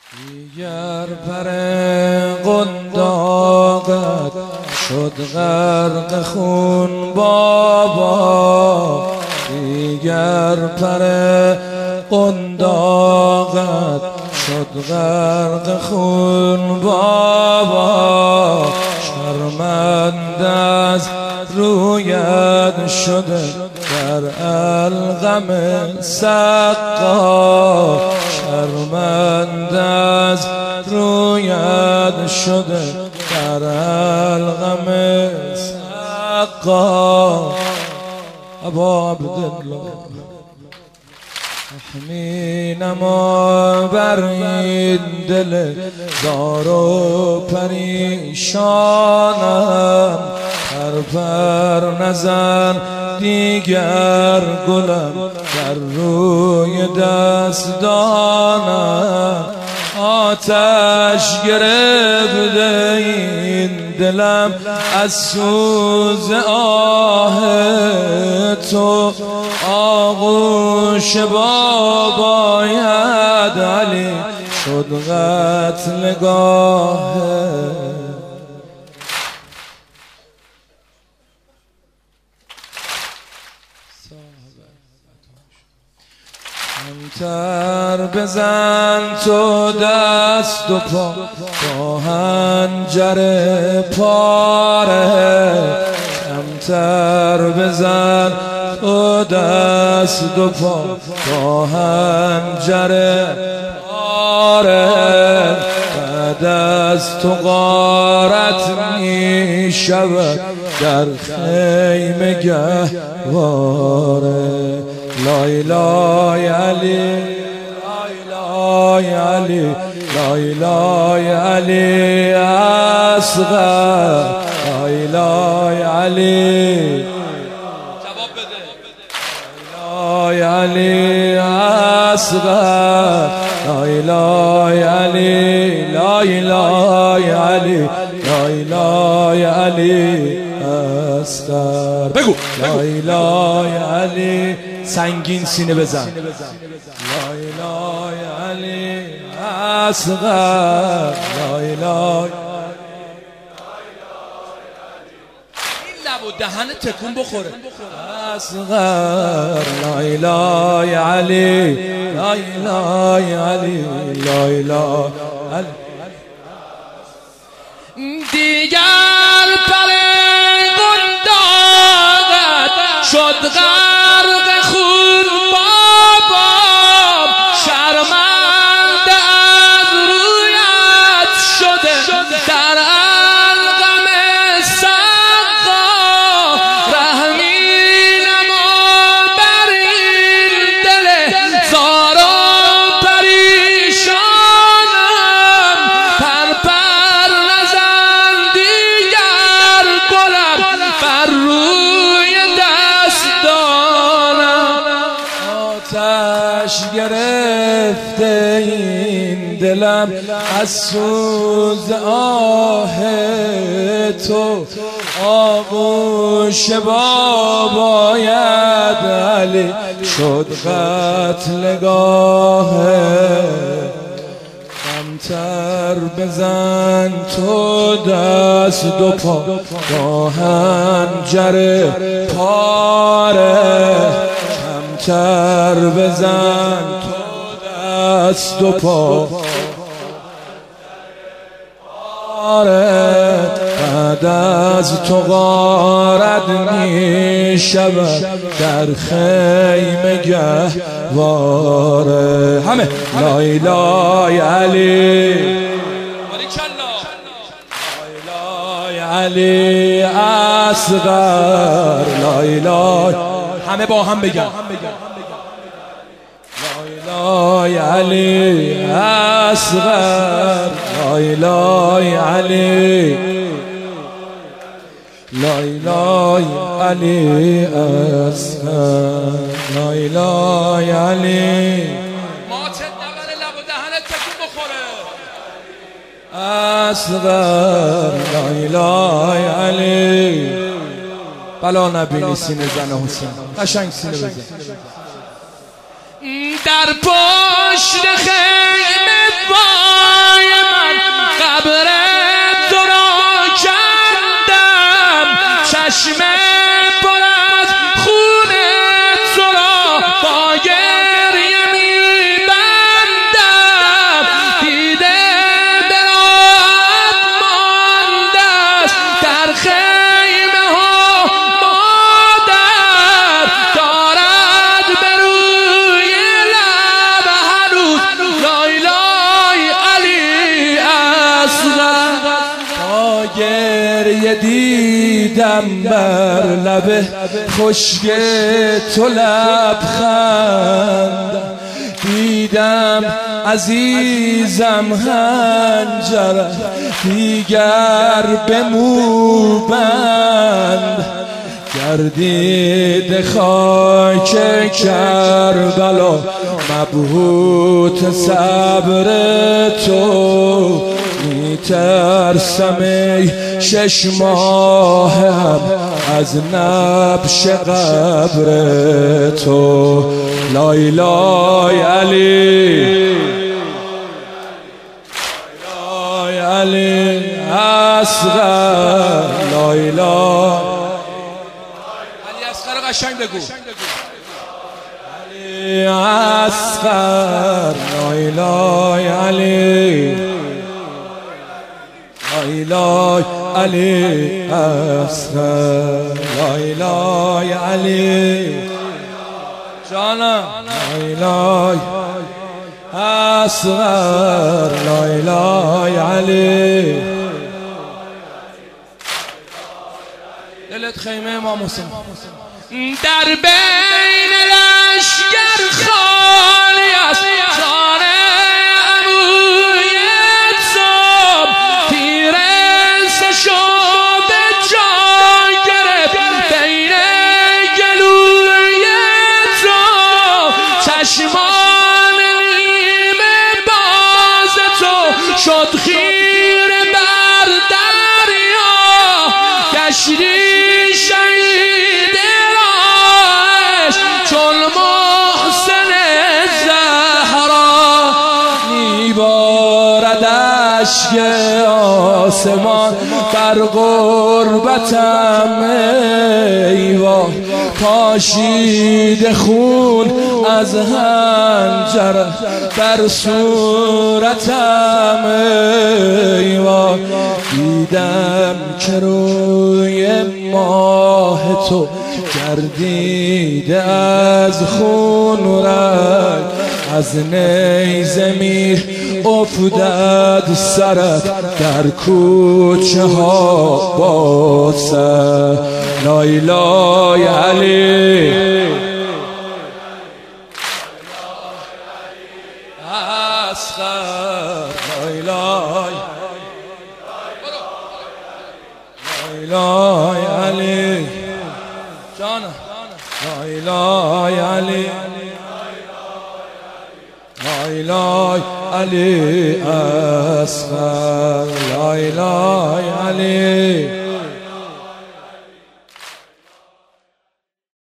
دیگر پر قنداقت شد غرق خون بابا، دیگر پر قنداقت شد غرق خون بابا، شرمنده از رویت شده در الغم سقا، شرمنده از رویت شده در الغم سقا. ابا عبدالله رحمی نما بر این دل زار و پریشانم، پر نزن دیگر گلم در روی دستانم، آتش گرفته این دلم از سوز آه تو، آغوش باباید علی شد قتلگاه. کمتر بزن تو دست و پا با حنجر پاره، کمتر بزن تو دست و پا با حنجر پاره، بعد از تو غارت می شود در خیمه گهواره. لا اله علی لا اله علی لا اله علی اصغر لا اله علی جواب بده لا اله علی اصغر لا اله علی لا اله علی لا اله علی اصغر. بگو لا اله علی سنگین سینه بزن. لا اله علی اصغر لا اله. این لب و دهن تکون بخوره. اصغر لا اله علی لا اله علی لا اله علی. دیگر پر قنداقت شد غرق خون بابا، شرمنده از رویت شده در الغم سقا، رحمی نما بر این دل زار و پریشانم، پر نزن دیگر گلم بر روی دستانم، آتش گرفته این دلم از سوز آه تو، آغوش باباید علی شد قتلگاه. کمتر بزن تو دست و پا با حنجر پاره، کمتر بزن تو دست و پا پاره، بعد از تو غارت می شود در خیمه گهواره. همه لا اله علی لا اله علی اصغر لا اله. همه با هم بگن لا اله علی اصغر لا اله علی لا اله علی اصغر لا اله علی. ماتت نبره لب و دهنت تکون بخوره. اصغر لا اله علی. بلا نبینی سینه زن حسین، قشنگ سینه بزن. در پشت خیمه دیدم بر لب خشک تو لبخند، دیدم عزیزم هنجر دیگر به موبند، گردید خاک کربلا مبهوت صبر تو، میترسم ای 6 ماهم از نبش قبر تو. لای لای علی لای علی اصغر، لای لای علی اصغر قشنگ بگو، علی اصغر، لای لای علی لای لای علی اصغر، لای لای علی جانم، لای لای اصغر، لای لای علی. دلت خیمه امام حسین در بین لشکر خالی است، جان عموی تو تیره شده جان گرفت بین گلوی تو، چشمان نیمه باز تو شد خیره بر دریا، کشتی شهید راهش چون محسن زهرا، میبارد اشک آسمان بر غربتم ایوان، پاشید خون از هنجر بر صورتم ایوان، دیدم که روی ماه تو گردیده از خون رنگ، از نیزه میر افتاد سرت در کوچه ها با سر. لای لای علی اصغر، لای لای لای علی جانم، لای لای علی لای لای علی اصغر، لای لای علی